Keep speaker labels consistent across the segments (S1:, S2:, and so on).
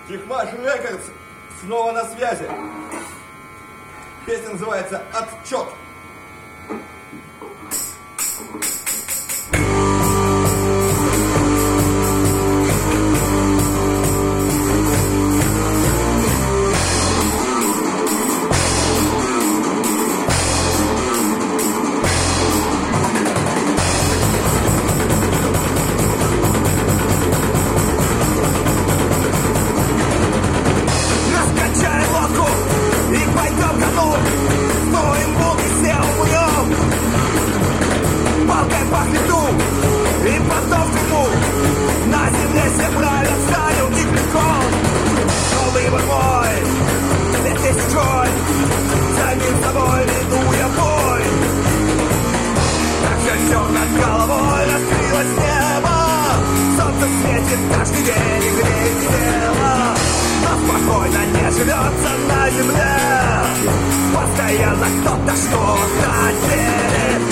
S1: Тихмаш Рекордс снова на связи. Песня называется «Отчет».
S2: Каждый день и греет тело, но спокойно не живется на земле. Постоянно кто-то что-то делит.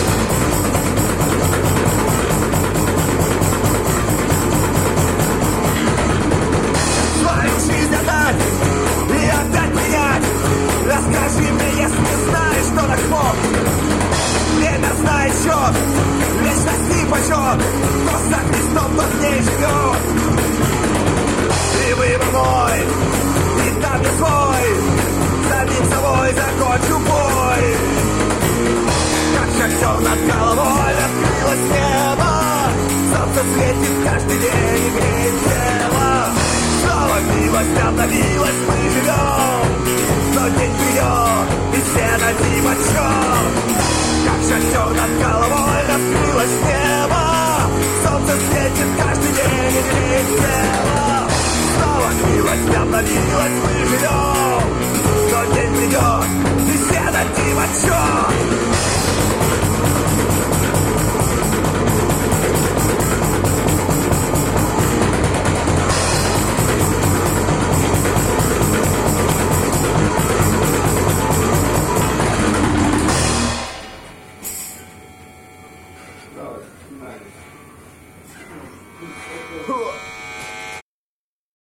S2: Свою жизнь отдать и отдать принять. Расскажи мне, если знаешь, что так мог. Время знает счет, вечность и почет. Кто за Христом, тот в ней живет. И выбор мой, и там я свой. Самим собой закончу бой. Как шахтер над головой открылось небо. Солнце светит каждый день и греет тело. Снова милость обновилась, мы живем. Но день придет, и все дадим отчет. Как шахтер над головой раскрылось небо. Солнце светит каждый день и греет тело. Снова милость обновилась, мы живем. Но день придет, и все дадим отчет.